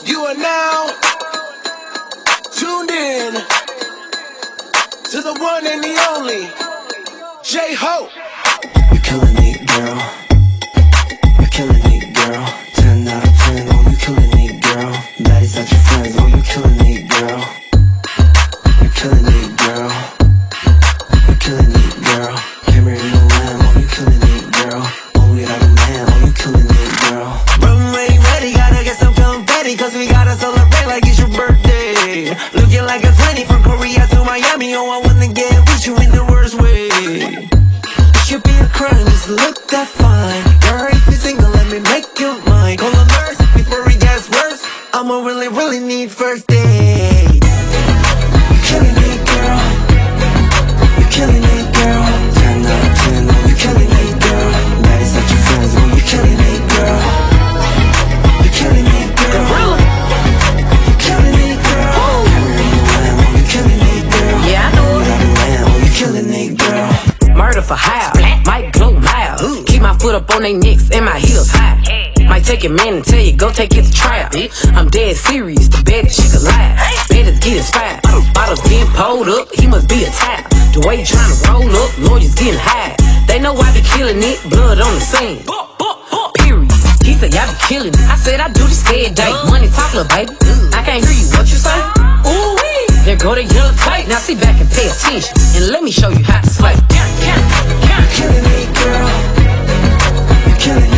You are now tuned in to the one and the only J-Hope. You're killing it, girl. You're killing it, girl. 10 out of 10, oh, you killing it, girl. Daddy's not your friends, oh, you killing it, girl. You're killing it, girl. You're killing it, girl. Camera in the lamb, oh, you killing it, girl. Oh, without a man, oh, you killing it, girl. Runway ready, gotta get some confetti, cause we gotta celebrate like it's your birthday. Looking like a 20 from Korea to Miami, oh, I wanna get with you in the worst way. It should be a crime, just look that fine. Girl, if you're single, let me make you mine. Call a nurse before it gets worse. I'ma really need first aid. You're killing it, girl. You're killing it, girl. 10 out of 10, oh, you're killing it, girl. Daddy's not your friends, oh, you're killing it, girl. You're killing it, girl. You're killing it, girl. Camera in the lamb, oh, you're killing it, girl. Yeah, I know. Without a man, oh, you're killing it, girl. Murder for hire, might glow mild. Keep my foot up on they necks and my heels high. Might take your man and tell you, go take it to trial. I'm dead serious, the bed she could lie. Betters get inspired, bottles getting pulled up, he must be a type. The way he tryna roll up, lawyers getting high. They know I be killing it, blood on the scene. Period. He said, y'all be killing it. I said, I do this every day. Money talk, little baby. I can't hear you, what you say? Ooh, there go the yellow tape. Now sit back and pay attention, and let me show you how to slay. You're killing it, girl. You're killing